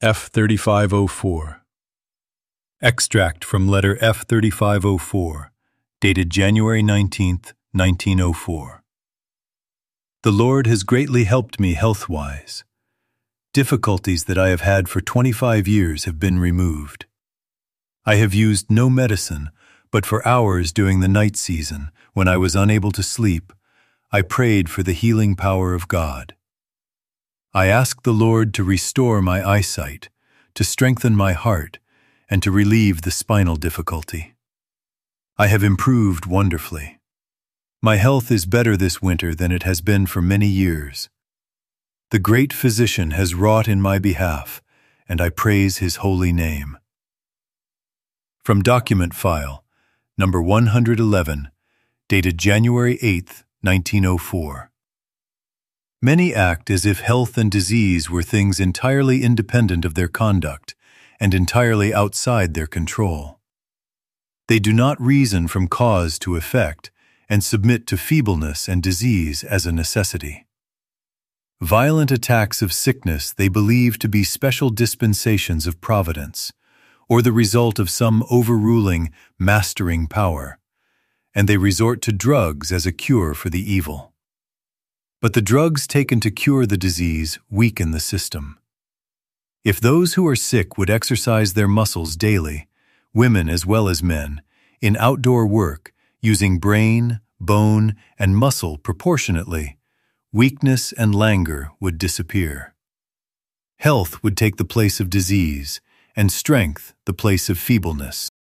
F3504. Extract from letter F3504, dated January 19, 1904. The Lord has greatly helped me health-wise. Difficulties that I have had for 25 years have been removed. I have used no medicine, but for hours during the night season, when I was unable to sleep, I prayed for the healing power of God. I asked the Lord to restore my eyesight, to strengthen my heart, and to relieve the spinal difficulty. I have improved wonderfully. My health is better this winter than it has been for many years. The great physician has wrought in my behalf, and I praise his holy name. From document file, number 111, dated January 8, 1904. Many act as if health and disease were things entirely independent of their conduct and entirely outside their control. They do not reason from cause to effect and submit to feebleness and disease as a necessity. Violent attacks of sickness they believe to be special dispensations of providence, or the result of some overruling, mastering power, and they resort to drugs as a cure for the evil. But the drugs taken to cure the disease weaken the system. If those who are sick would exercise their muscles daily, women as well as men, in outdoor work, using brain, bone, and muscle proportionately, weakness and languor would disappear. Health would take the place of disease, and strength the place of feebleness.